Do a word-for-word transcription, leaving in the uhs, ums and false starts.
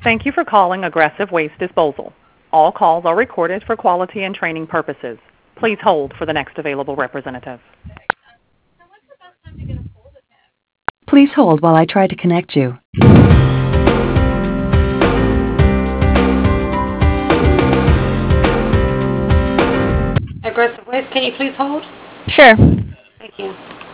Thank you for calling Aggressive Waste Disposal. All calls are recorded for quality and training purposes. Please hold for the next available representative. Please hold while I try to connect you. Aggressive Waste, can you please hold? Sure. Thank you.